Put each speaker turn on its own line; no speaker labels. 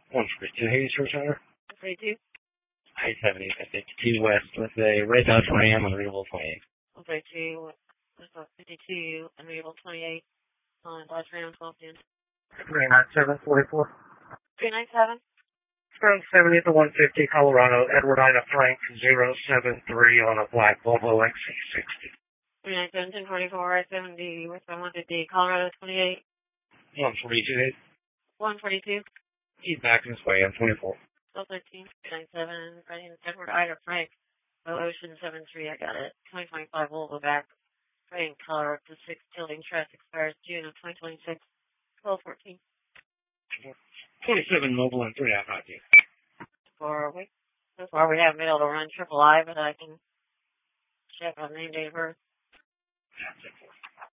142 Hayes Returner.
142.
I-70, 52 West with a red Dodge Ram on Readable 28.
132, 52, Unreadable 28, on Dodge Ram 1210.
39744.
397.
From 70 to 150 Colorado, Edward Ina Frank 073 on a black Volvo XC60.
397, 1044, 70, with 150, Colorado 28.
142.
142.
He's back in his way on 24.
1213, 97, Edward Ida Frank, Ocean 73, I got it. 2025 Volvo back, Frank, color up to 6, tilting truss expires June of 2026. 1214.
27 mobile and 3.5 hot gear.
So far we haven't been able to run triple I, but I can check on name, date of birth.
That's it for